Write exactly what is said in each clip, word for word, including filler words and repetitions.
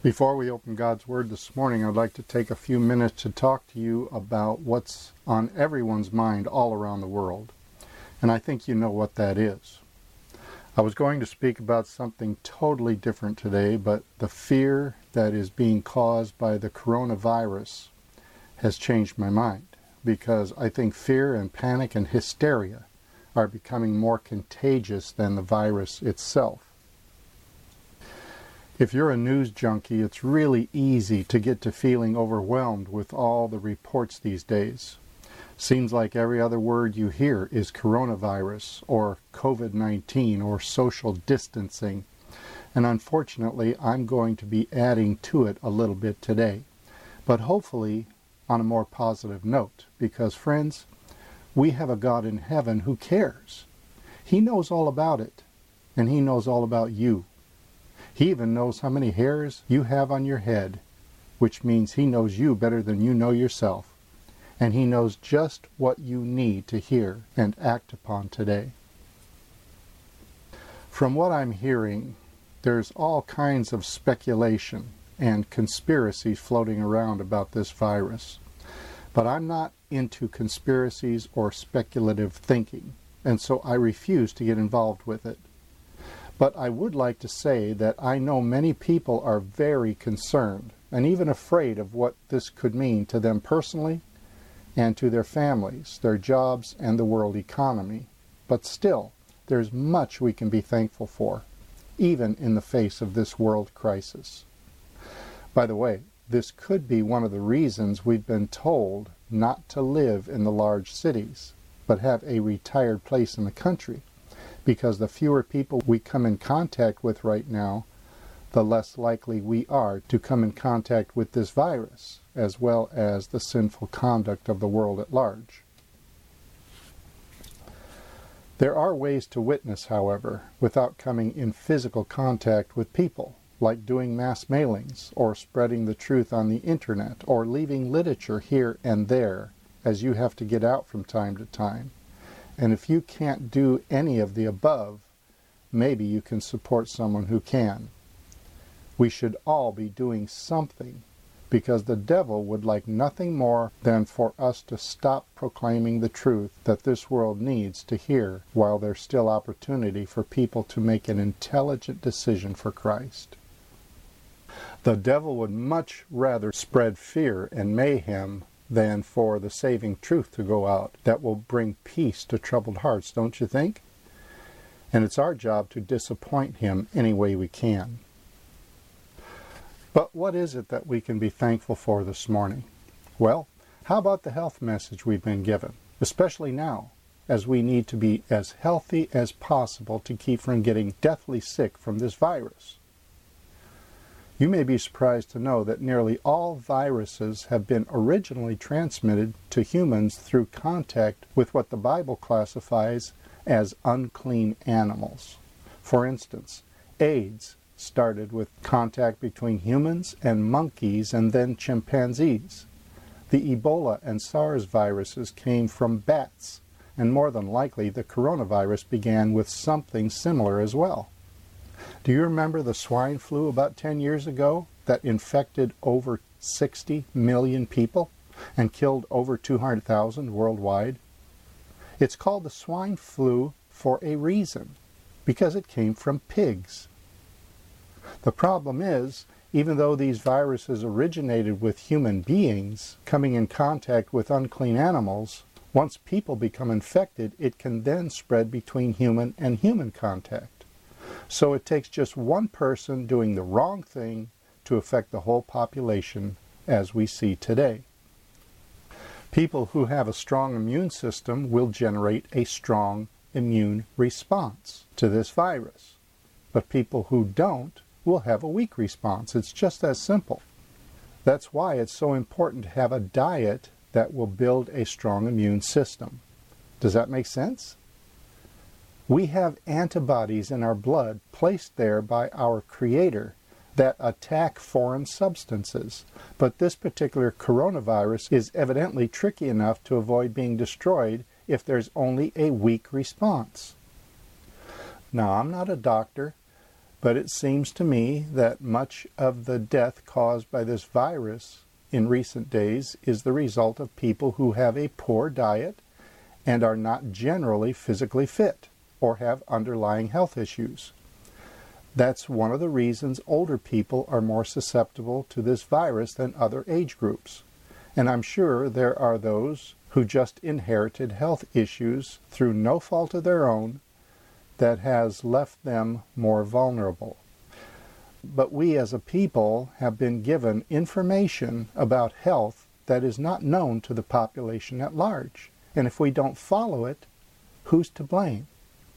Before we open God's Word this morning, I'd like to take a few minutes to talk to you about what's on everyone's mind all around the world. And I think you know what that is. I was going to speak about something totally different today, but the fear that is being caused by the coronavirus has changed my mind, because I think fear and panic and hysteria are becoming more contagious than the virus itself. If you're a news junkie, it's really easy to get to feeling overwhelmed with all the reports these days. Seems like every other word you hear is coronavirus or COVID nineteen or social distancing. And unfortunately, I'm going to be adding to it a little bit today. But hopefully on a more positive note, because friends, we have a God in heaven who cares. He knows all about it, and He knows all about you. He even knows how many hairs you have on your head, which means He knows you better than you know yourself. And He knows just what you need to hear and act upon today. From what I'm hearing, there's all kinds of speculation and conspiracies floating around about this virus. But I'm not into conspiracies or speculative thinking, and so I refuse to get involved with it. But I would like to say that I know many people are very concerned and even afraid of what this could mean to them personally and to their families, their jobs, and the world economy. But still, there's much we can be thankful for, even in the face of this world crisis. By the way, this could be one of the reasons we've been told not to live in the large cities, but have a retired place in the country. Because the fewer people we come in contact with right now, the less likely we are to come in contact with this virus, as well as the sinful conduct of the world at large. There are ways to witness, however, without coming in physical contact with people, like doing mass mailings, or spreading the truth on the internet, or leaving literature here and there, as you have to get out from time to time. And if you can't do any of the above, maybe you can support someone who can. We should all be doing something, because the devil would like nothing more than for us to stop proclaiming the truth that this world needs to hear, while there's still opportunity for people to make an intelligent decision for Christ. The devil would much rather spread fear and mayhem than for the saving truth to go out that will bring peace to troubled hearts, don't you think? And it's our job to disappoint him any way we can. But what is it that we can be thankful for this morning? Well, how about the health message we've been given, especially now, as we need to be as healthy as possible to keep from getting deathly sick from this virus? You may be surprised to know that nearly all viruses have been originally transmitted to humans through contact with what the Bible classifies as unclean animals. For instance, AIDS started with contact between humans and monkeys and then chimpanzees. The Ebola and SARS viruses came from bats, and more than likely the coronavirus began with something similar as well. Do you remember the swine flu about ten years ago that infected over sixty million people and killed over two hundred thousand worldwide? It's called the swine flu for a reason, because it came from pigs. The problem is, even though these viruses originated with human beings coming in contact with unclean animals, once people become infected, it can then spread between human and human contact. So it takes just one person doing the wrong thing to affect the whole population, as we see today. People who have a strong immune system will generate a strong immune response to this virus. But people who don't will have a weak response. It's just that simple. That's why it's so important to have a diet that will build a strong immune system. Does that make sense? We have antibodies in our blood placed there by our Creator that attack foreign substances. But this particular coronavirus is evidently tricky enough to avoid being destroyed if there's only a weak response. Now, I'm not a doctor, But it seems to me that much of the death caused by this virus in recent days is the result of people who have a poor diet and are not generally physically fit or have underlying health issues. That's one of the reasons older people are more susceptible to this virus than other age groups. And I'm sure there are those who just inherited health issues through no fault of their own that has left them more vulnerable. But we as a people have been given information about health that is not known to the population at large. And if we don't follow it, who's to blame?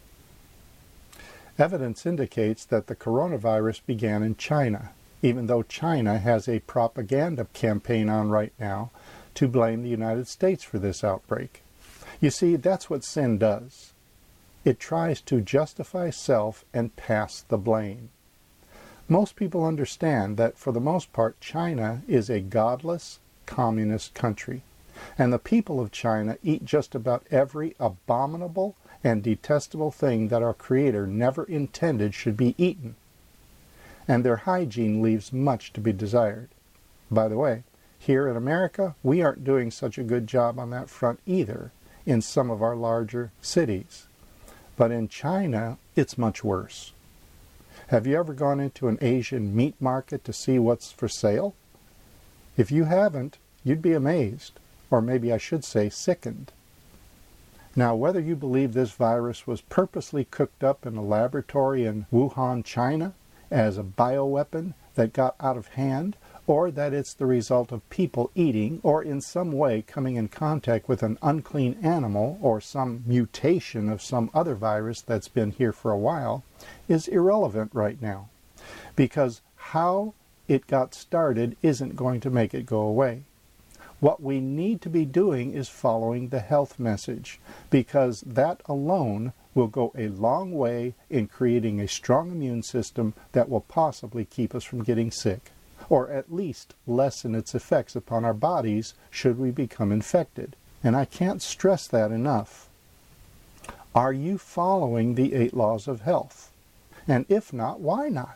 Evidence indicates that the coronavirus began in China, even though China has a propaganda campaign on right now to blame the United States for this outbreak. You see, that's what sin does. It tries to justify self and pass the blame. Most people understand that for the most part China is a godless, communist country, and the people of China eat just about every abominable and detestable thing that our Creator never intended should be eaten. And their hygiene leaves much to be desired. By the way, here in America, we aren't doing such a good job on that front either in some of our larger cities. But in China, it's much worse. Have you ever gone into an Asian meat market to see what's for sale? If you haven't, you'd be amazed, or maybe I should say sickened. Now, whether you believe this virus was purposely cooked up in a laboratory in Wuhan, China, as a bioweapon that got out of hand, or that it's the result of people eating or in some way coming in contact with an unclean animal or some mutation of some other virus that's been here for a while, is irrelevant right now. Because how it got started isn't going to make it go away. What we need to be doing is following the health message, because that alone will go a long way in creating a strong immune system that will possibly keep us from getting sick, or at least lessen its effects upon our bodies should we become infected. And I can't stress that enough. Are you following the eight laws of health? And if not, why not?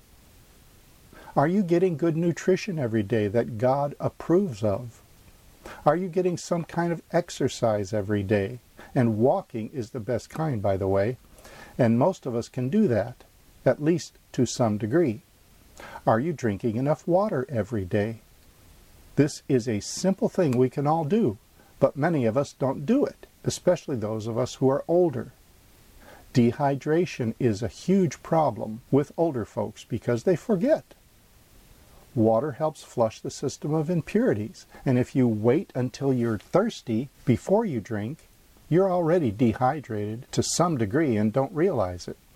Are you getting good nutrition every day that God approves of? Are you getting some kind of exercise every day? And walking is the best kind, by the way, and most of us can do that, at least to some degree. Are you drinking enough water every day? This is a simple thing we can all do, but many of us don't do it, especially those of us who are older. Dehydration is a huge problem with older folks because they forget. Water helps flush the system of impurities, and if you wait until you're thirsty before you drink, you're already dehydrated to some degree and don't realize it.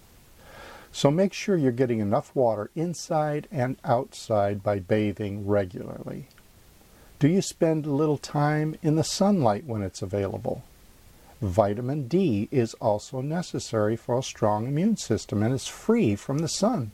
So make sure you're getting enough water inside and outside by bathing regularly. Do you spend a little time in the sunlight when it's available? Vitamin D is also necessary for a strong immune system, and it's free from the sun.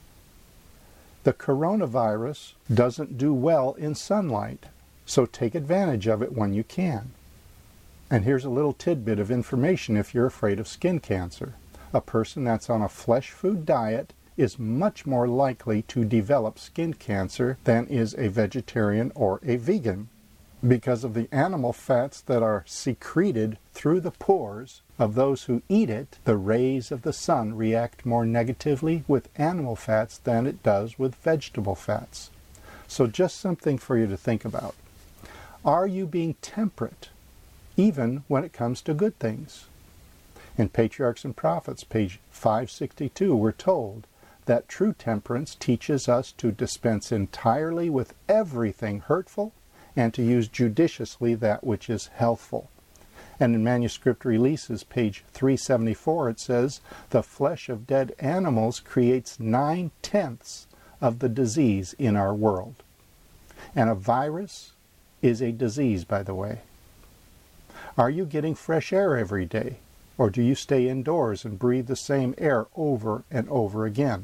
The coronavirus doesn't do well in sunlight, so take advantage of it when you can. And here's a little tidbit of information if you're afraid of skin cancer. A person that's on a flesh food diet is much more likely to develop skin cancer than is a vegetarian or a vegan, because of the animal fats that are secreted through the pores of those who eat it. The rays of the sun react more negatively with animal fats than it does with vegetable fats. So just something for you to think about. Are you being temperate, even when it comes to good things? In Patriarchs and Prophets, page five sixty-two, we're told that true temperance teaches us to dispense entirely with everything hurtful and to use judiciously that which is healthful. And in Manuscript Releases, page three seventy-four, it says, the flesh of dead animals creates nine-tenths of the disease in our world. And a virus is a disease, by the way. Are you getting fresh air every day? Or do you stay indoors and breathe the same air over and over again?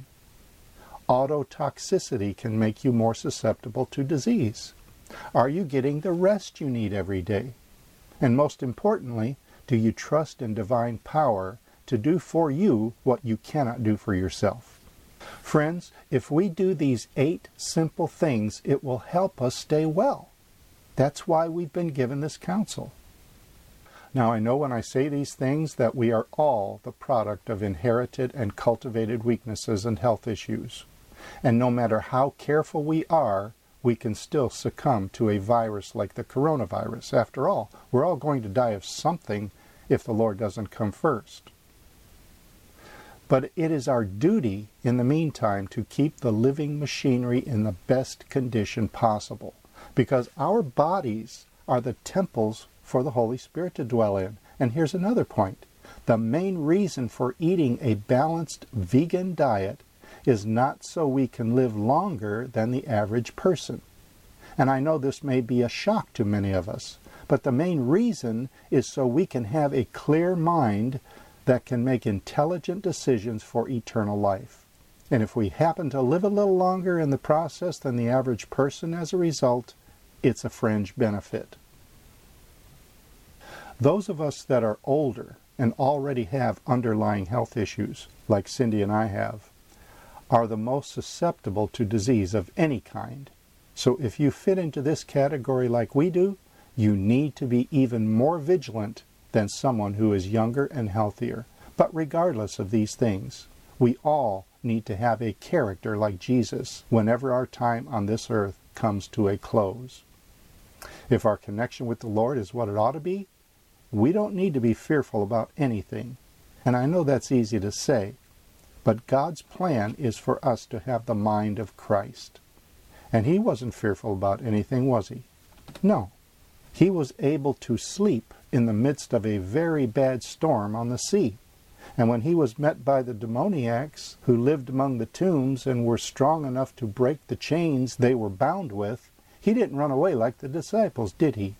Autotoxicity can make you more susceptible to disease. Are you getting the rest you need every day? And most importantly, do you trust in divine power to do for you what you cannot do for yourself? Friends, if we do these eight simple things, it will help us stay well. That's why we've been given this counsel. Now, I know when I say these things that we are all the product of inherited and cultivated weaknesses and health issues. And no matter how careful we are, we can still succumb to a virus like the coronavirus. After all, we're all going to die of something if the Lord doesn't come first. But it is our duty in the meantime to keep the living machinery in the best condition possible, because our bodies are the temples for the Holy Spirit to dwell in. And here's another point. The main reason for eating a balanced vegan diet is not so we can live longer than the average person. And I know this may be a shock to many of us, but the main reason is so we can have a clear mind that can make intelligent decisions for eternal life. And if we happen to live a little longer in the process than the average person as a result, it's a fringe benefit. Those of us that are older and already have underlying health issues, like Cindy and I have, are the most susceptible to disease of any kind. So if you fit into this category like we do, you need to be even more vigilant than someone who is younger and healthier. But regardless of these things, we all need to have a character like Jesus whenever our time on this earth comes to a close. If our connection with the Lord is what it ought to be, we don't need to be fearful about anything. And I know that's easy to say, but God's plan is for us to have the mind of Christ. And he wasn't fearful about anything, was he? No. He was able to sleep in the midst of a very bad storm on the sea. And when he was met by the demoniacs who lived among the tombs and were strong enough to break the chains they were bound with, he didn't run away like the disciples, did he?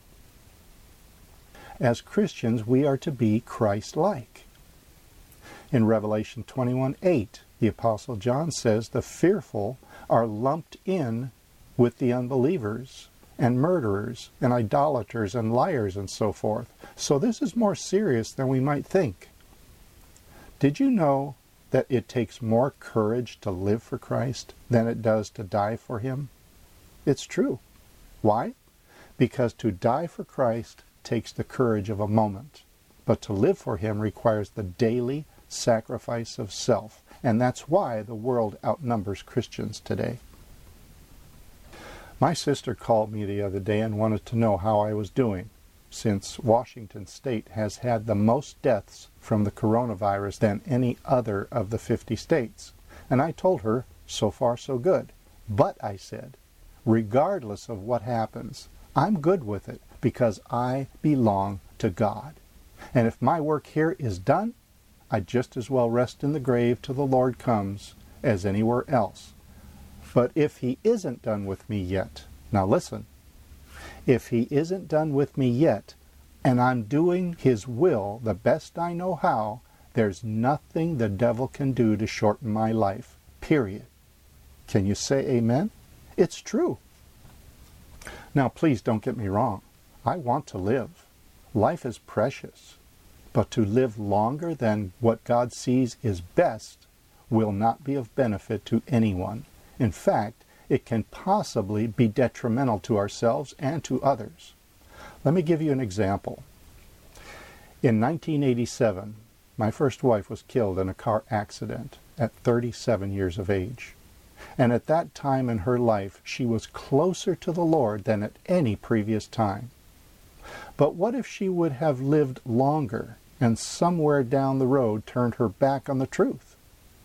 As Christians, we are to be Christ-like. In Revelation twenty-one eight, the Apostle John says the fearful are lumped in with the unbelievers and murderers and idolaters and liars and so forth. So this is more serious than we might think. Did you know that it takes more courage to live for Christ than it does to die for him? It's true. Why? Because to die for Christ takes the courage of a moment, but to live for him requires the daily sacrifice of self, and that's why the world outnumbers Christians today. My sister called me the other day and wanted to know how I was doing, since Washington State has had the most deaths from the coronavirus than any other of the fifty states. And I told her, so far so good. But, I said, regardless of what happens, I'm good with it because I belong to God. And if my work here is done, I'd just as well rest in the grave till the Lord comes as anywhere else. But if he isn't done with me yet, now listen, if he isn't done with me yet, and I'm doing his will the best I know how, there's nothing the devil can do to shorten my life, period. Can you say amen? It's true. Now please don't get me wrong. I want to live. Life is precious. But to live longer than what God sees is best will not be of benefit to anyone. In fact, it can possibly be detrimental to ourselves and to others. Let me give you an example. In nineteen eighty-seven, my first wife was killed in a car accident at thirty-seven years of age. And at that time in her life, she was closer to the Lord than at any previous time. But what if she would have lived longer and somewhere down the road turned her back on the truth?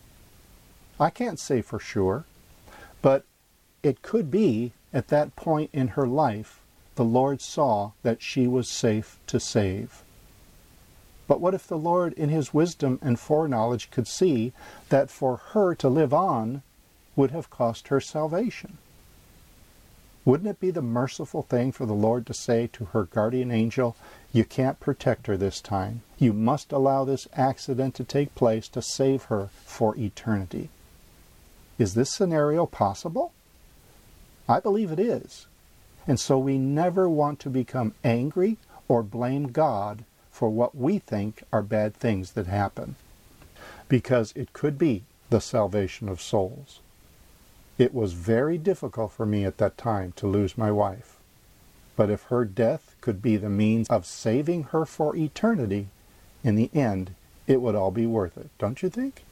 I can't say for sure, but it could be at that point in her life the Lord saw that she was safe to save. But what if the Lord in his wisdom and foreknowledge could see that for her to live on would have cost her salvation? Wouldn't it be the merciful thing for the Lord to say to her guardian angel, you can't protect her this time. You must allow this accident to take place to save her for eternity. Is this scenario possible? I believe it is. And so we never want to become angry or blame God for what we think are bad things that happen. Because it could be the salvation of souls. It was very difficult for me at that time to lose my wife. But if her death could be the means of saving her for eternity, in the end, it would all be worth it, don't you think?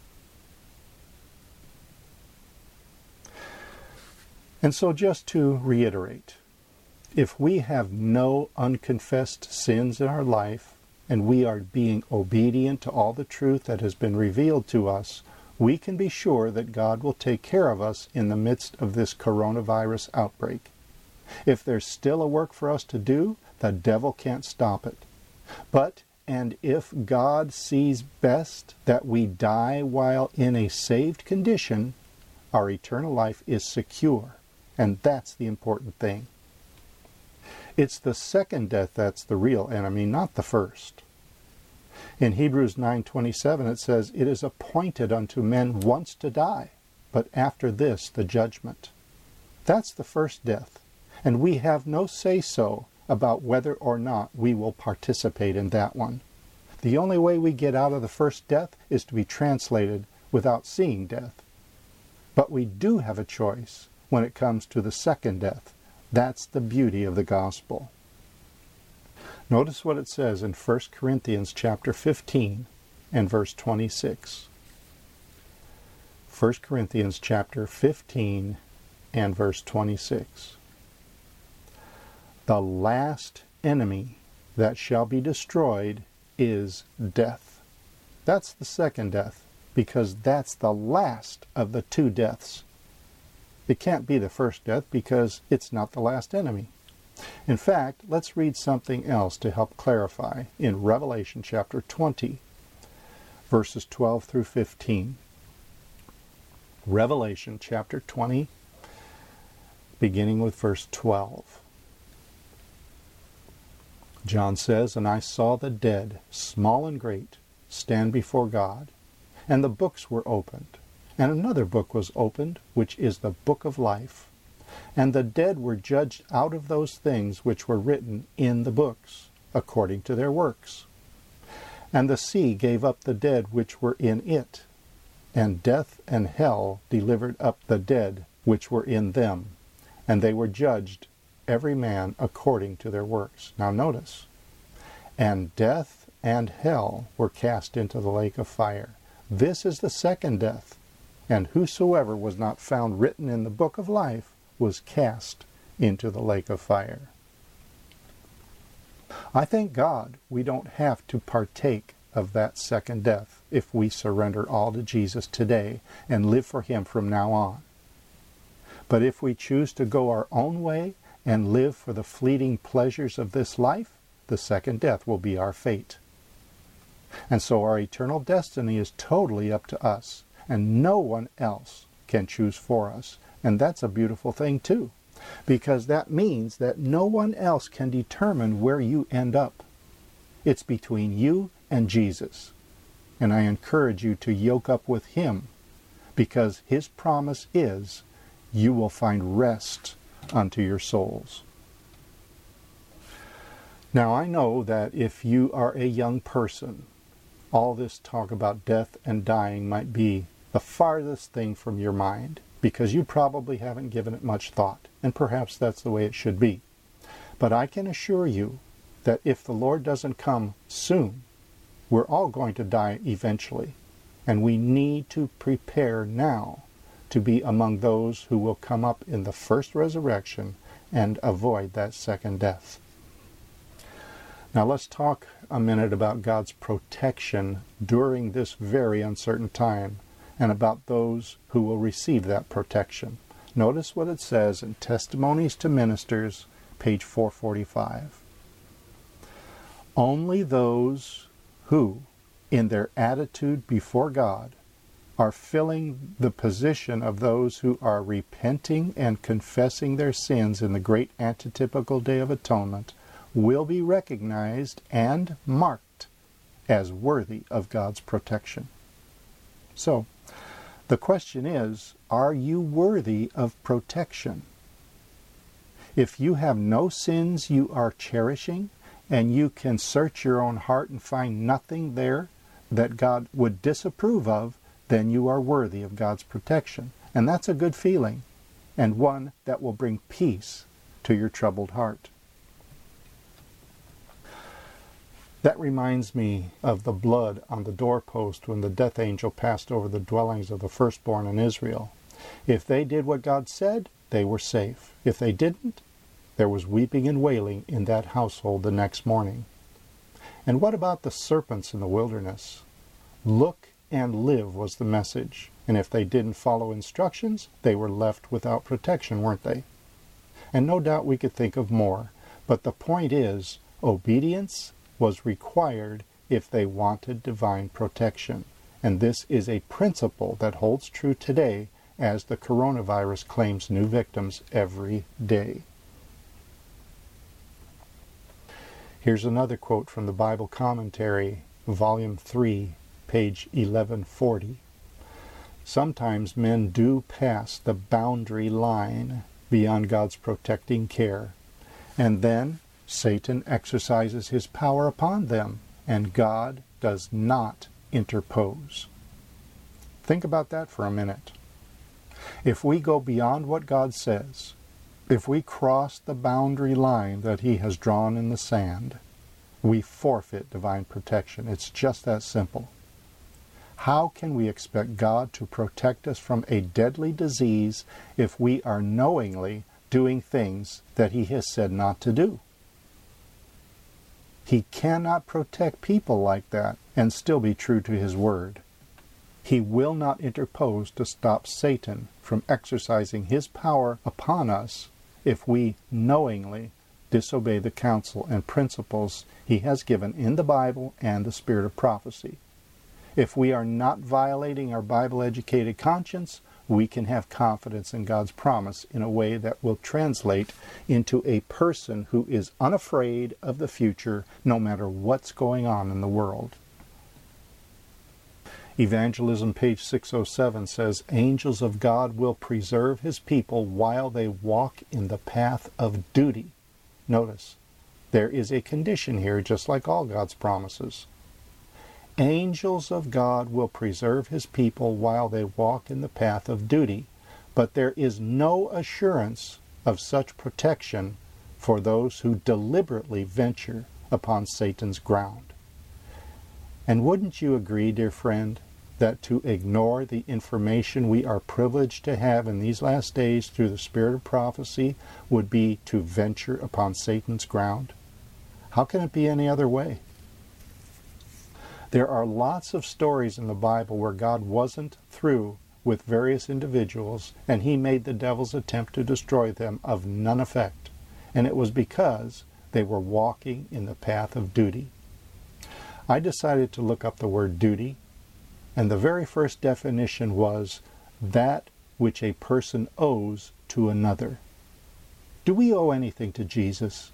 And so just to reiterate, if we have no unconfessed sins in our life, and we are being obedient to all the truth that has been revealed to us, we can be sure that God will take care of us in the midst of this coronavirus outbreak. If there's still a work for us to do, the devil can't stop it. But, and if God sees best that we die while in a saved condition, our eternal life is secure. And that's the important thing. It's the second death that's the real enemy, not the first. In Hebrews nine twenty-seven it says, "It is appointed unto men once to die, but after this the judgment." That's the first death, and we have no say-so about whether or not we will participate in that one. The only way we get out of the first death is to be translated without seeing death. But we do have a choice when it comes to the second death. That's the beauty of the gospel. Notice what it says in First Corinthians chapter fifteen and verse twenty-six. First Corinthians chapter fifteen and verse twenty-six. "The last enemy that shall be destroyed is death." That's the second death, because that's the last of the two deaths. It can't be the first death because it's not the last enemy. In fact, let's read something else to help clarify in Revelation chapter twenty, verses twelve through fifteen. Revelation chapter twenty, beginning with verse twelve. John says, "And I saw the dead, small and great, stand before God, and the books were opened. And another book was opened, which is the book of life. And the dead were judged out of those things which were written in the books, according to their works. And the sea gave up the dead which were in it, and death and hell delivered up the dead which were in them, and they were judged, every man according to their works." Now notice, "And death and hell were cast into the lake of fire. This is the second death. And whosoever was not found written in the book of life was cast into the lake of fire." I thank God we don't have to partake of that second death if we surrender all to Jesus today and live for Him from now on. But if we choose to go our own way and live for the fleeting pleasures of this life, the second death will be our fate. And so our eternal destiny is totally up to us, and no one else can choose for us. And that's a beautiful thing too, because that means that no one else can determine where you end up. It's between you and Jesus. And I encourage you to yoke up with Him, because His promise is, you will find rest unto your souls. Now I know that if you are a young person, all this talk about death and dying might be the farthest thing from your mind, because you probably haven't given it much thought, and perhaps that's the way it should be. But I can assure you that if the Lord doesn't come soon, we're all going to die eventually, and we need to prepare now to be among those who will come up in the first resurrection and avoid that second death. Now let's talk a minute about God's protection during this very uncertain time, and about those who will receive that protection. Notice what it says in Testimonies to Ministers, page four forty-five. "Only those who, in their attitude before God, are filling the position of those who are repenting and confessing their sins in the great antitypical Day of Atonement, will be recognized and marked as worthy of God's protection." So, the question is, are you worthy of protection? If you have no sins you are cherishing, and you can search your own heart and find nothing there that God would disapprove of, then you are worthy of God's protection. And that's a good feeling, and one that will bring peace to your troubled heart. That reminds me of the blood on the doorpost when the death angel passed over the dwellings of the firstborn in Israel. If they did what God said, they were safe. If they didn't, there was weeping and wailing in that household the next morning. And what about the serpents in the wilderness? Look and live was the message. And if they didn't follow instructions, they were left without protection, weren't they? And no doubt we could think of more. But the point is, obedience was required if they wanted divine protection. And this is a principle that holds true today as the coronavirus claims new victims every day. Here's another quote from the Bible Commentary, Volume three, page eleven forty. Sometimes men do pass the boundary line beyond God's protecting care, and then Satan exercises his power upon them, and God does not interpose. Think about that for a minute. If we go beyond what God says, if we cross the boundary line that He has drawn in the sand, we forfeit divine protection. It's just that simple. How can we expect God to protect us from a deadly disease if we are knowingly doing things that He has said not to do? He cannot protect people like that and still be true to His word. He will not interpose to stop Satan from exercising his power upon us if we knowingly disobey the counsel and principles He has given in the Bible and the spirit of prophecy. If we are not violating our Bible-educated conscience, we can have confidence in God's promise in a way that will translate into a person who is unafraid of the future no matter what's going on in the world. Evangelism, page six oh seven, says, "Angels of God will preserve His people while they walk in the path of duty." Notice, there is a condition here, just like all God's promises. Angels of God will preserve His people while they walk in the path of duty, but there is no assurance of such protection for those who deliberately venture upon Satan's ground. And wouldn't you agree, dear friend, that to ignore the information we are privileged to have in these last days through the spirit of prophecy would be to venture upon Satan's ground? How can it be any other way? There are lots of stories in the Bible where God wasn't through with various individuals and He made the devil's attempt to destroy them of none effect. And it was because they were walking in the path of duty. I decided to look up the word duty, and the very first definition was that which a person owes to another. Do we owe anything to Jesus?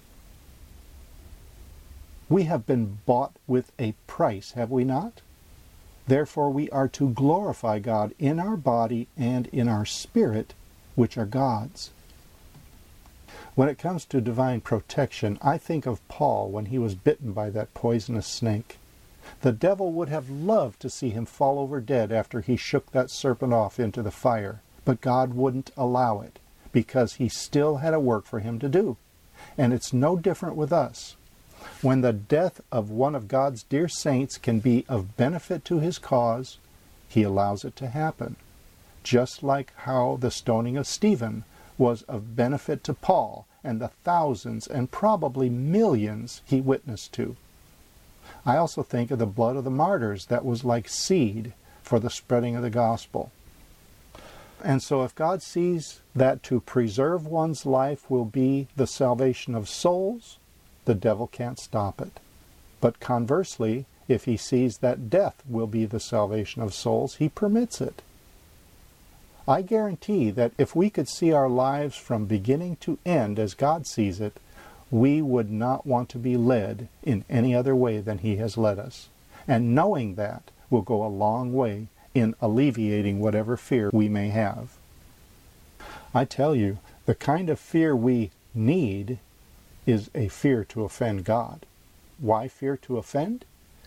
We have been bought with a price, have we not? Therefore we are to glorify God in our body and in our spirit, which are God's. When it comes to divine protection, I think of Paul when he was bitten by that poisonous snake. The devil would have loved to see him fall over dead after he shook that serpent off into the fire, but God wouldn't allow it, because He still had a work for him to do. And it's no different with us. When the death of one of God's dear saints can be of benefit to His cause, He allows it to happen. Just like how the stoning of Stephen was of benefit to Paul and the thousands and probably millions he witnessed to. I also think of the blood of the martyrs that was like seed for the spreading of the gospel. And so if God sees that to preserve one's life will be the salvation of souls, the devil can't stop it. But conversely, if He sees that death will be the salvation of souls, He permits it. I guarantee that if we could see our lives from beginning to end as God sees it, we would not want to be led in any other way than He has led us. And knowing that will go a long way in alleviating whatever fear we may have. I tell you, the kind of fear we need is a fear to offend God. Why fear to offend?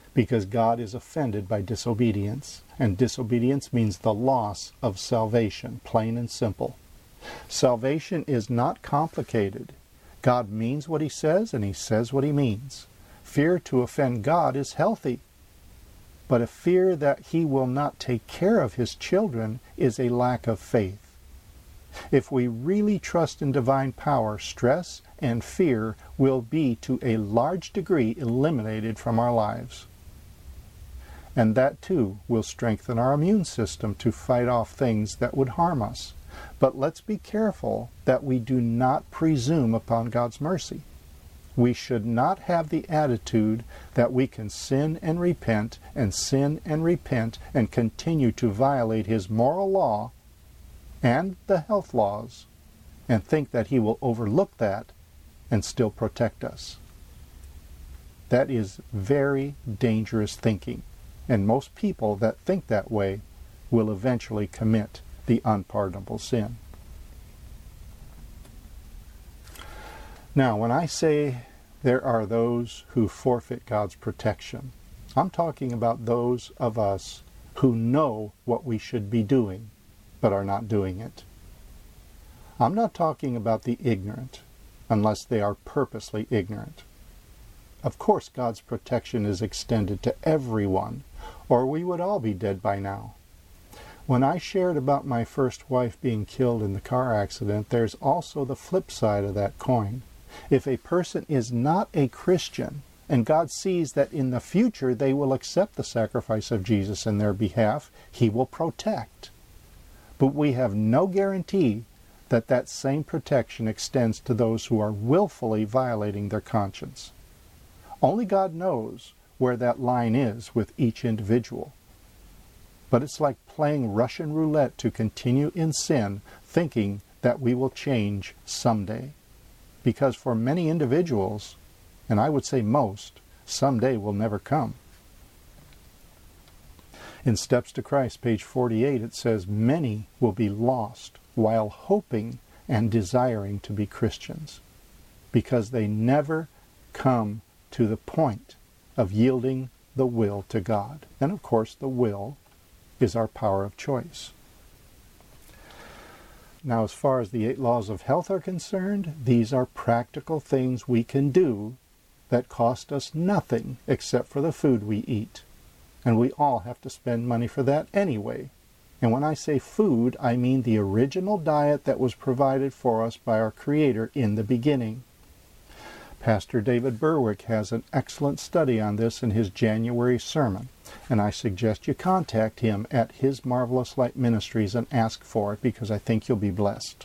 because God is offended by disobedience, and disobedience means the loss of salvation, plain and simple. Salvation is not complicated. God means what he says, and he says what he means. Fear to offend God is healthy, but a fear that he will not take care of his children is a lack of faith. If we really trust in divine power, stress and fear will be to a large degree eliminated from our lives. And that too will strengthen our immune system to fight off things that would harm us. But let's be careful that we do not presume upon God's mercy. We should not have the attitude that we can sin and repent and sin and repent and continue to violate his moral law and the health laws and think that he will overlook that and still protect us. That is very dangerous thinking, and most people that think that way will eventually commit the unpardonable sin. Now, when I say there are those who forfeit God's protection, I'm talking about those of us who know what we should be doing, but are not doing it. I'm not talking about the ignorant, unless they are purposely ignorant. Of course, God's protection is extended to everyone, or we would all be dead by now. When I shared about my first wife being killed in the car accident, there's also the flip side of that coin. If a person is not a Christian, and God sees that in the future they will accept the sacrifice of Jesus in their behalf, he will protect. But we have no guarantee that that same protection extends to those who are willfully violating their conscience. Only God knows where that line is with each individual. But it's like playing Russian roulette to continue in sin, thinking that we will change someday. Because for many individuals, and I would say most, someday will never come. In Steps to Christ, page forty-eight, it says, "Many will be lost while hoping and desiring to be Christians, because they never come to the point of yielding the will to God." And of course, the will is our power of choice. Now, as far as the eight laws of health are concerned, these are practical things we can do that cost us nothing except for the food we eat. And we all have to spend money for that anyway. And when I say food, I mean the original diet that was provided for us by our Creator in the beginning. Pastor David Berwick has an excellent study on this in his January sermon, and I suggest you contact him at His Marvelous Light Ministries and ask for it, because I think you'll be blessed.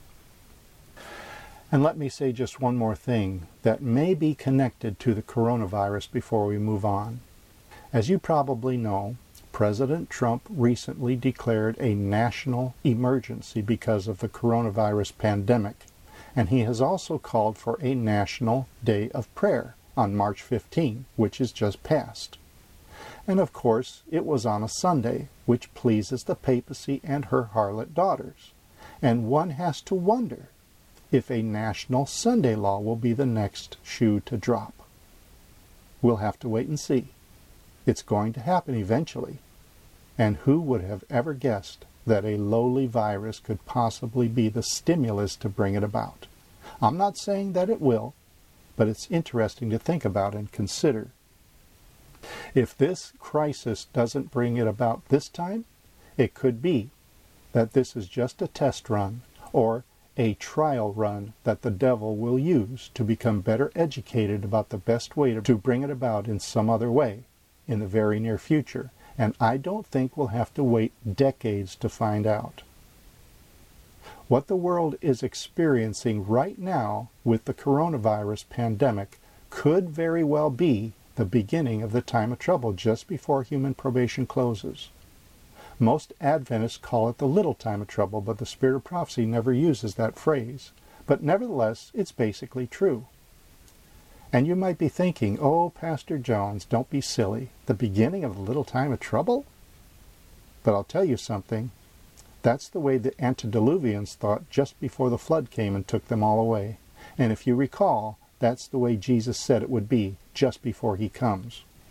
And let me say just one more thing that may be connected to the coronavirus before we move on. As you probably know, President Trump recently declared a national emergency because of the coronavirus pandemic, and he has also called for a National Day of Prayer on March fifteenth, which is just passed. And of course, it was on a Sunday, which pleases the papacy and her harlot daughters. And one has to wonder if a national Sunday law will be the next shoe to drop. We'll have to wait and see. It's going to happen eventually. And who would have ever guessed that a lowly virus could possibly be the stimulus to bring it about? I'm not saying that it will, but it's interesting to think about and consider. If this crisis doesn't bring it about this time, it could be that this is just a test run or a trial run that the devil will use to become better educated about the best way to bring it about in some other way in the very near future. And I don't think we'll have to wait decades to find out. What the world is experiencing right now with the coronavirus pandemic could very well be the beginning of the time of trouble just before human probation closes. Most Adventists call it the little time of trouble, but the Spirit of Prophecy never uses that phrase. But nevertheless, it's basically true. And you might be thinking, "Oh, Pastor Jones, don't be silly. The beginning of the little time of trouble?" But I'll tell you something. That's the way the antediluvians thought just before the flood came and took them all away. And if you recall, that's the way Jesus said it would be just before he comes.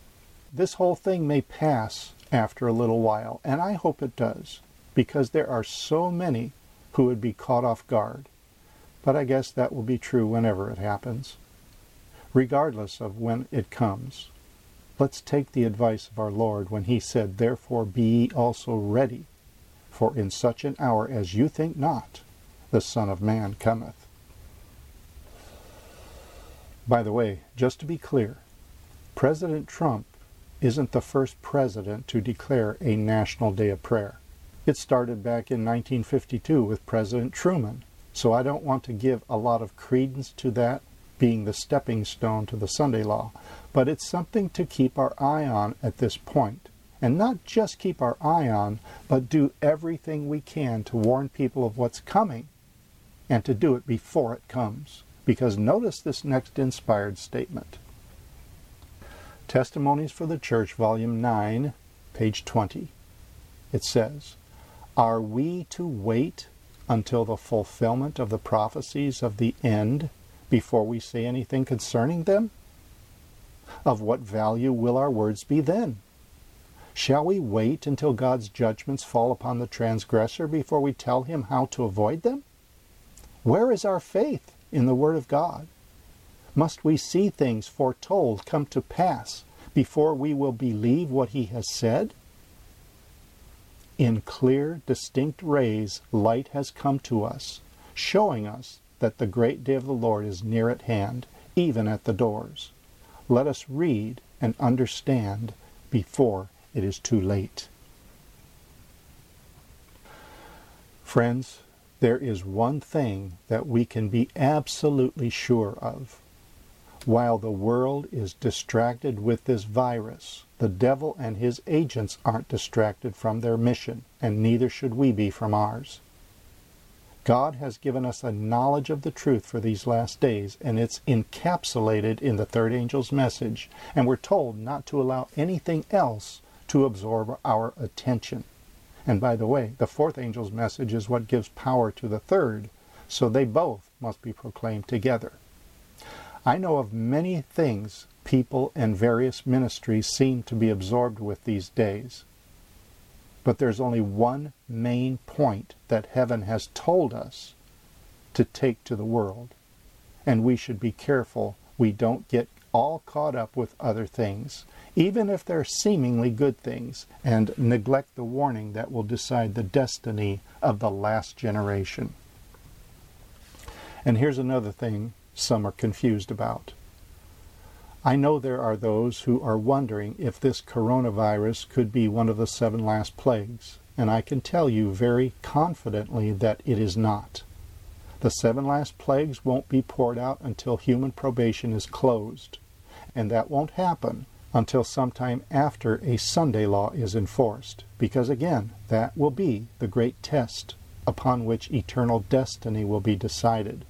This whole thing may pass after a little while, and I hope it does, because there are so many who would be caught off guard. But I guess that will be true whenever it happens. Regardless of when it comes, let's take the advice of our Lord when he said, "Therefore be ye also ready, for in such an hour as you think not, the Son of Man cometh." By the way, just to be clear, President Trump isn't the first president to declare a National Day of Prayer. It started back in nineteen fifty-two with President Truman, so I don't want to give a lot of credence to that being the stepping stone to the Sunday law, but it's something to keep our eye on at this point. And not just keep our eye on, but do everything we can to warn people of what's coming, and to do it before it comes. Because notice this next inspired statement. Testimonies for the Church, Volume nine, page twenty. It says, "Are we to wait until the fulfillment of the prophecies of the end before we say anything concerning them? Of what value will our words be then? Shall we wait until God's judgments fall upon the transgressor before we tell him how to avoid them? Where is our faith in the Word of God? Must we see things foretold come to pass before we will believe what he has said? In clear, distinct rays, light has come to us, showing us that the great day of the Lord is near at hand, even at the doors. Let us read and understand before it is too late." Friends, there is one thing that we can be absolutely sure of. While the world is distracted with this virus, the devil and his agents aren't distracted from their mission, and neither should we be from ours. God has given us a knowledge of the truth for these last days, and it's encapsulated in the third angel's message, and we're told not to allow anything else to absorb our attention. And by the way, the fourth angel's message is what gives power to the third, so they both must be proclaimed together. I know of many things people and various ministries seem to be absorbed with these days. But there's only one main point that heaven has told us to take to the world. And we should be careful we don't get all caught up with other things, even if they're seemingly good things, and neglect the warning that will decide the destiny of the last generation. And here's another thing some are confused about. I know there are those who are wondering if this coronavirus could be one of the seven last plagues, and I can tell you very confidently that it is not. The seven last plagues won't be poured out until human probation is closed, and that won't happen until sometime after a Sunday law is enforced, because again, that will be the great test upon which eternal destiny will be decided.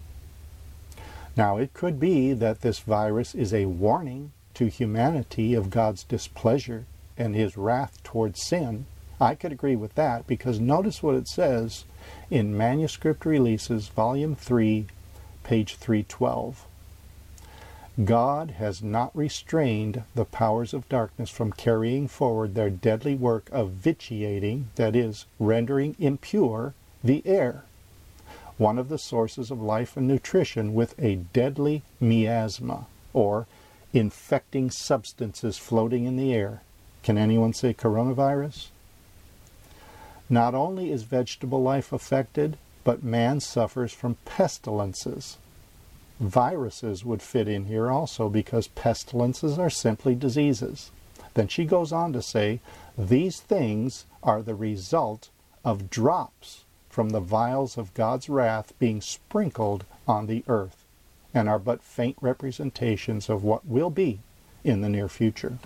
Now, it could be that this virus is a warning to humanity of God's displeasure and his wrath towards sin. I could agree with that, because notice what it says in Manuscript Releases, Volume three, page three twelve. God has not restrained the powers of darkness from carrying forward their deadly work of vitiating, that is, rendering impure, the air, one of the sources of life and nutrition, with a deadly miasma, or infecting substances floating in the air. Can anyone say coronavirus? Not only is vegetable life affected, but man suffers from pestilences. Viruses would fit in here also, because pestilences are simply diseases. Then she goes on to say, these things are the result of drops from the vials of God's wrath being sprinkled on the earth, and are but faint representations of what will be in the near future.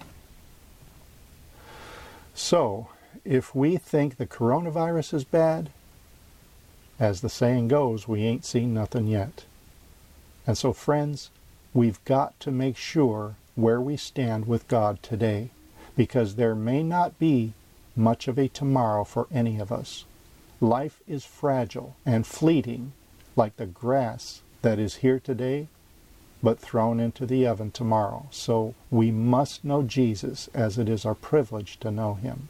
So, if we think the coronavirus is bad, as the saying goes, we ain't seen nothing yet. And so, friends, we've got to make sure where we stand with God today, because there may not be much of a tomorrow for any of us. Life is fragile and fleeting, like the grass that is here today but thrown into the oven tomorrow. So we must know Jesus as it is our privilege to know him.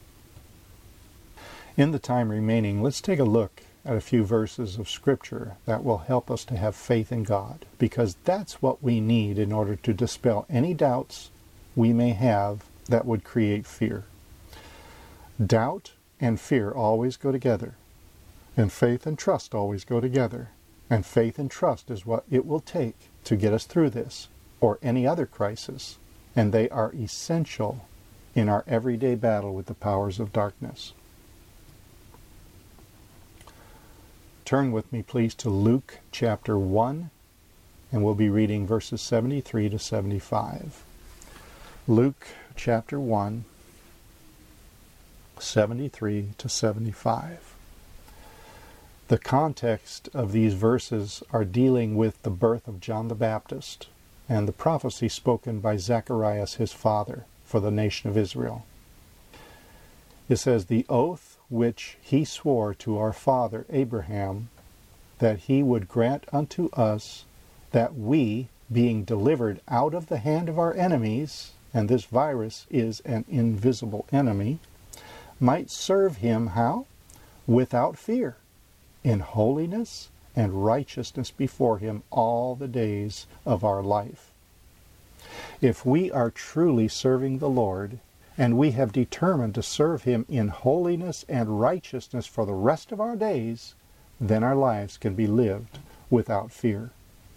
In the time remaining, let's take a look at a few verses of Scripture that will help us to have faith in God, because that's what we need in order to dispel any doubts we may have that would create fear. Doubt and fear always go together, and faith and trust always go together, and faith and trust is what it will take to get us through this or any other crisis, and they are essential in our everyday battle with the powers of darkness. Turn with me, please, to Luke chapter one, and we'll be reading verses seventy-three to seventy-five. Luke chapter one, seventy-three to seventy-five. The context of these verses are dealing with the birth of John the Baptist and the prophecy spoken by Zacharias his father for the nation of Israel. It says, "The oath which he swore to our father Abraham, that he would grant unto us that we, being delivered out of the hand of our enemies," and this virus is an invisible enemy, "might serve him," how? "Without fear, in holiness and righteousness before him all the days of our life." If we are truly serving the Lord, and we have determined to serve him in holiness and righteousness for the rest of our days, then our lives can be lived without fear.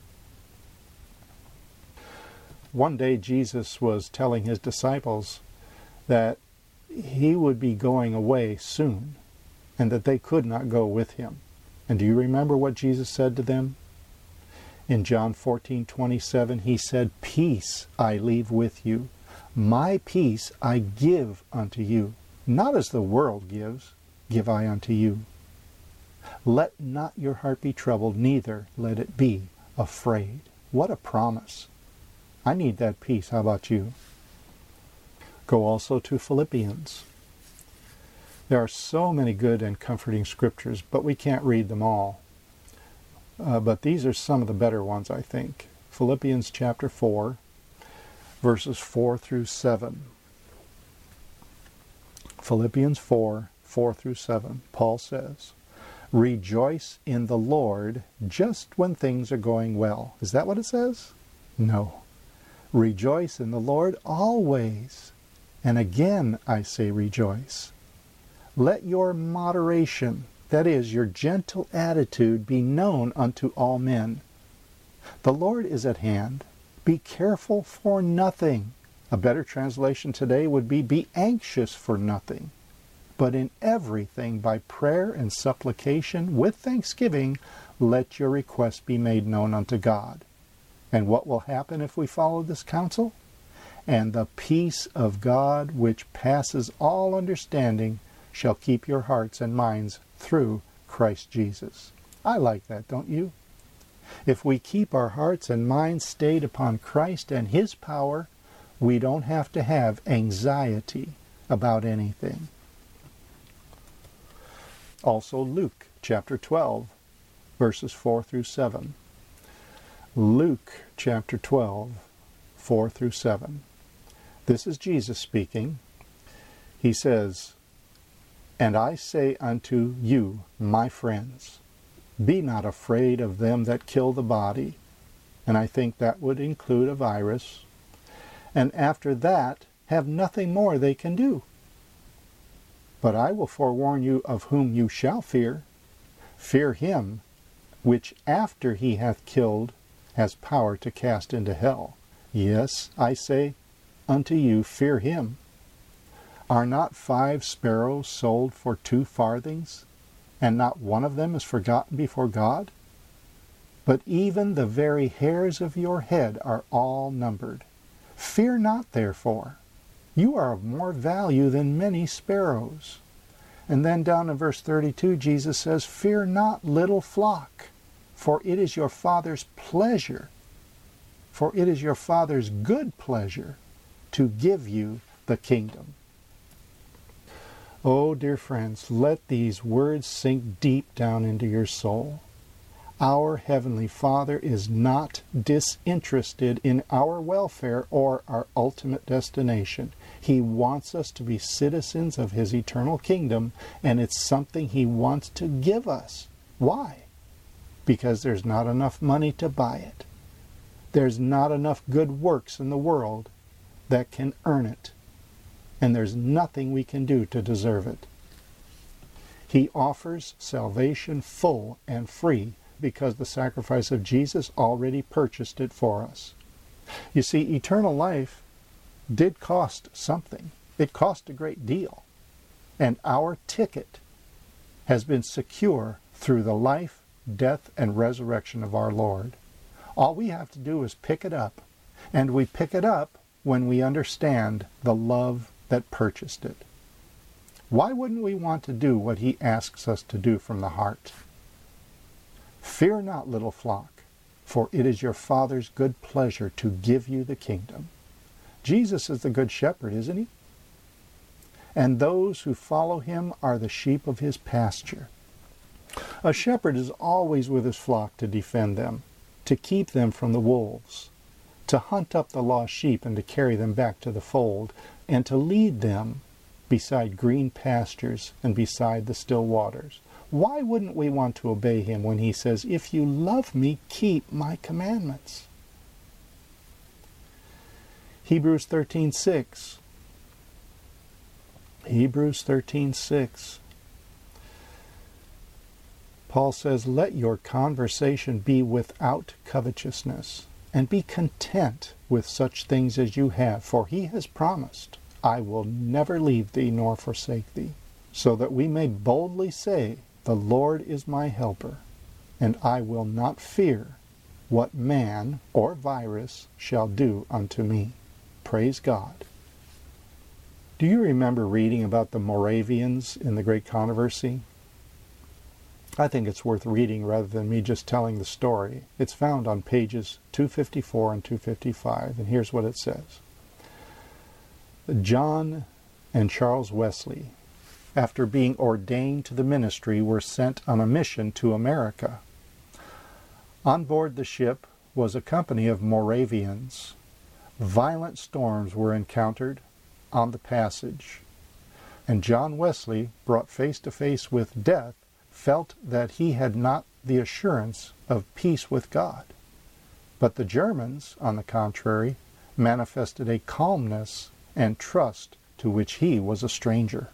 One day Jesus was telling his disciples that he would be going away soon, and that they could not go with him. And do you remember what Jesus said to them? In John fourteen twenty-seven, he said, "Peace I leave with you. My peace I give unto you. Not as the world gives, give I unto you. Let not your heart be troubled, neither let it be afraid." What a promise. I need that peace. How about you? Go also to Philippians. There are so many good and comforting scriptures, but we can't read them all. Uh, but these are some of the better ones, I think. Philippians chapter four, verses four through seven. Philippians four, four through seven. Paul says, "Rejoice in the Lord just when things are going well." Is that what it says? No. "Rejoice in the Lord always. And again I say rejoice. Let your moderation," that is, your gentle attitude, "be known unto all men. The Lord is at hand. Be careful for nothing." A better translation today would be, "Be anxious for nothing. But in everything by prayer and supplication with thanksgiving, let your requests be made known unto God." And what will happen if we follow this counsel? "And the peace of God, which passes all understanding, shall keep your hearts and minds through Christ Jesus." I like that, don't you? If we keep our hearts and minds stayed upon Christ and his power, we don't have to have anxiety about anything. Also Luke chapter twelve, verses four through seven. Luke chapter twelve, four through seven. This is Jesus speaking. He says, "And I say unto you, my friends, be not afraid of them that kill the body," and I think that would include a virus, "and after that have nothing more they can do. But I will forewarn you of whom you shall fear. Fear him which after he hath killed has power to cast into hell. Yes, I say unto you, fear him. Are not five sparrows sold for two farthings, and not one of them is forgotten before God? But even the very hairs of your head are all numbered. Fear not, therefore. You are of more value than many sparrows." And then down in verse thirty-two, Jesus says, "Fear not, little flock, for it is your Father's pleasure, for it is your Father's good pleasure to give you the kingdom." Oh, dear friends, let these words sink deep down into your soul. Our Heavenly Father is not disinterested in our welfare or our ultimate destination. He wants us to be citizens of His eternal kingdom, and it's something He wants to give us. Why? Because there's not enough money to buy it. There's not enough good works in the world that can earn it. And there's nothing we can do to deserve it. He offers salvation full and free because the sacrifice of Jesus already purchased it for us. You see, eternal life did cost something. It cost a great deal. And our ticket has been secure through the life, death, and resurrection of our Lord. All we have to do is pick it up. And we pick it up when we understand the love that purchased it. Why wouldn't we want to do what He asks us to do from the heart? Fear not, little flock, for it is your Father's good pleasure to give you the kingdom. Jesus is the good shepherd, isn't He? And those who follow Him are the sheep of His pasture. A shepherd is always with his flock to defend them, to keep them from the wolves, to hunt up the lost sheep and to carry them back to the fold, and to lead them beside green pastures and beside the still waters. Why wouldn't we want to obey Him when He says, "If you love me, keep my commandments"? Hebrews thirteen six. Hebrews thirteen six. Paul says, "Let your conversation be without covetousness, and be content with such things as you have, for He has promised, I will never leave thee nor forsake thee, so that we may boldly say, the Lord is my helper, and I will not fear what man or virus shall do unto me." Praise God. Do you remember reading about the Moravians in the Great Controversy? I think it's worth reading rather than me just telling the story. It's found on pages two fifty-four and two fifty-five, and here's what it says. John and Charles Wesley, after being ordained to the ministry, were sent on a mission to America. On board the ship was a company of Moravians. Violent storms were encountered on the passage, and John Wesley, brought face to face with death, felt that he had not the assurance of peace with God. But the Germans, on the contrary, manifested a calmness and trust to which he was a stranger.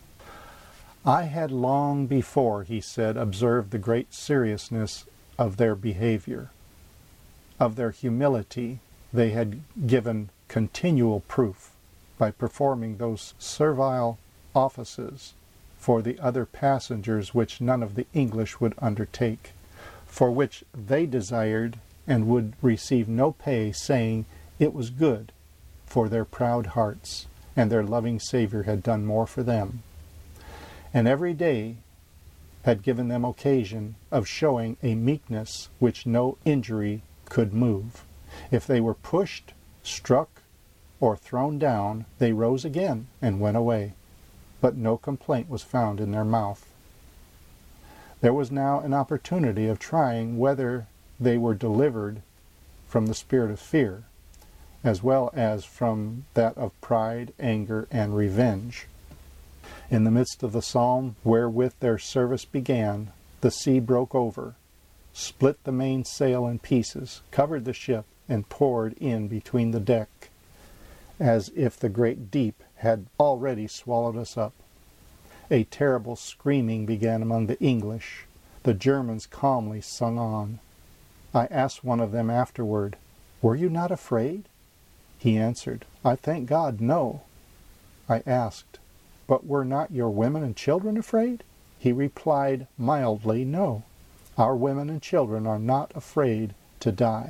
"I had long before," he said, "observed the great seriousness of their behavior. Of their humility they had given continual proof by performing those servile offices for the other passengers which none of the English would undertake, for which they desired and would receive no pay, saying it was good for their proud hearts, and their loving Savior had done more for them. And every day had given them occasion of showing a meekness which no injury could move. If they were pushed, struck, or thrown down, they rose again and went away, but no complaint was found in their mouth. There was now an opportunity of trying whether they were delivered from the spirit of fear, as well as from that of pride, anger, and revenge. In the midst of the psalm wherewith their service began, the sea broke over, split the mainsail in pieces, covered the ship, and poured in between the deck, as if the great deep had already swallowed us up. A terrible screaming began among the English. The Germans calmly sung on. I asked one of them afterward, "Were you not afraid?" He answered, "I thank God, no." I asked, "But were not your women and children afraid?" He replied mildly, "No, our women and children are not afraid to die."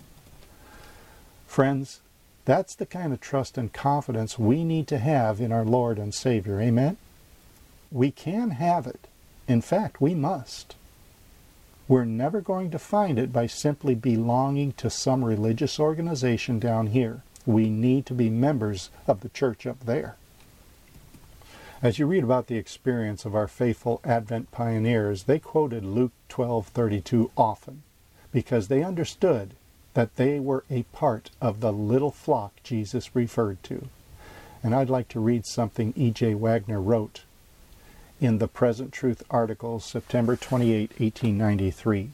Friends, that's the kind of trust and confidence we need to have in our Lord and Savior. Amen? We can have it. In fact, we must. We're never going to find it by simply belonging to some religious organization down here. We need to be members of the church up there. As you read about the experience of our faithful Advent pioneers, they quoted Luke twelve thirty-two often because they understood that they were a part of the little flock Jesus referred to. And I'd like to read something E J Wagner wrote in the Present Truth article, September twenty-eighth, eighteen ninety-three.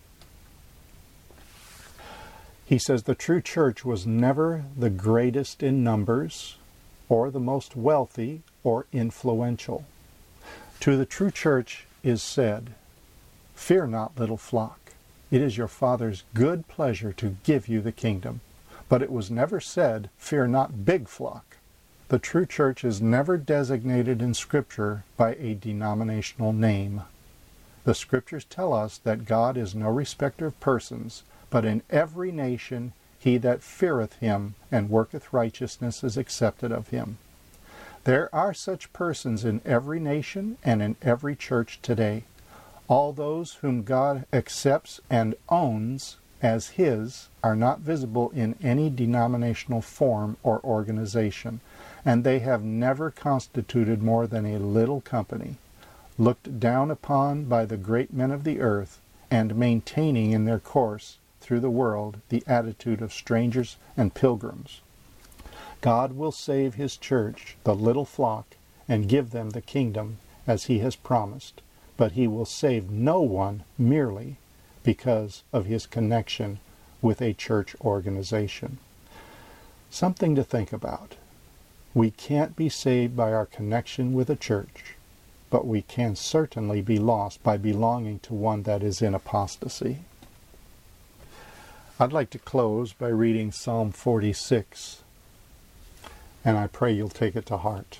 He says, "The true church was never the greatest in numbers, or the most wealthy or influential. To the true church is said, 'Fear not, little flock. It is your Father's good pleasure to give you the kingdom.' But it was never said, 'Fear not, big flock.' The true church is never designated in Scripture by a denominational name. The Scriptures tell us that God is no respecter of persons, but in every nation he that feareth him and worketh righteousness is accepted of him." There are such persons in every nation and in every church today. All those whom God accepts and owns as his are not visible in any denominational form or organization, and they have never constituted more than a little company, looked down upon by the great men of the earth, and maintaining in their course through the world the attitude of strangers and pilgrims. God will save his church, the little flock, and give them the kingdom as he has promised, but he will save no one merely because of his connection with a church organization. Something to think about. We can't be saved by our connection with a church, but we can certainly be lost by belonging to one that is in apostasy. I'd like to close by reading Psalm forty-six, and I pray you'll take it to heart.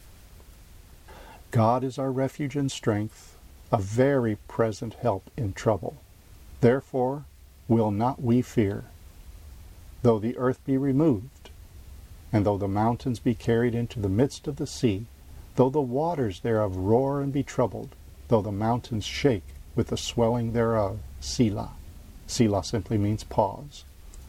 "God is our refuge and strength, a very present help in trouble. Therefore will not we fear, though the earth be removed, and though the mountains be carried into the midst of the sea, though the waters thereof roar and be troubled, though the mountains shake with the swelling thereof. Selah." Selah simply means pause.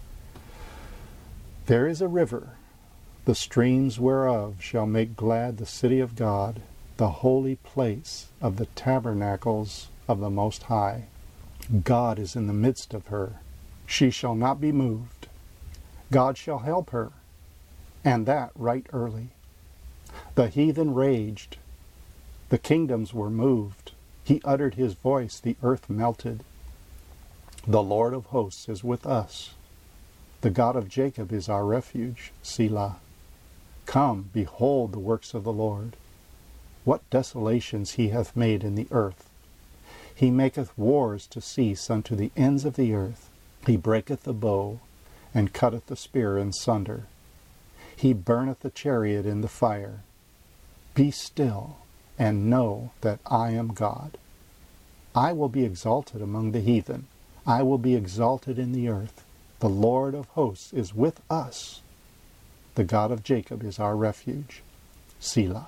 "There is a river, the streams whereof shall make glad the city of God, the holy place of the tabernacles of the Most High. God is in the midst of her. She shall not be moved. God shall help her, and that right early. The heathen raged. The kingdoms were moved. He uttered his voice, the earth melted. The Lord of hosts is with us. The God of Jacob is our refuge. Selah. Come, behold the works of the Lord. What desolations he hath made in the earth. He maketh wars to cease unto the ends of the earth. He breaketh the bow, and cutteth the spear in sunder. He burneth the chariot in the fire. Be still, and know that I am God. I will be exalted among the heathen. I will be exalted in the earth. The Lord of hosts is with us. The God of Jacob is our refuge. Selah.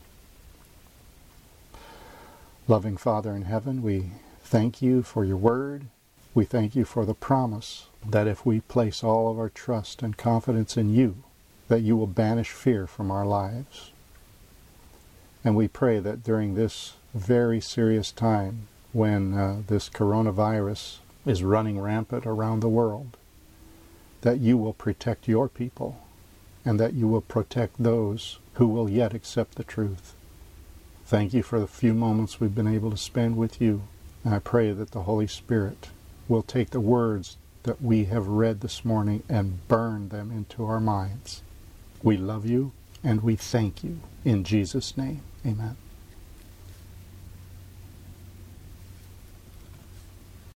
Loving Father in heaven, we thank you for your word. We thank you for the promise that if we place all of our trust and confidence in you, that you will banish fear from our lives. And we pray that during this very serious time when uh, this coronavirus is running rampant around the world, that you will protect your people and that you will protect those who will yet accept the truth. Thank you for the few moments we've been able to spend with you. And I pray that the Holy Spirit will take the words that we have read this morning and burn them into our minds. We love you and we thank you. In Jesus' name, amen.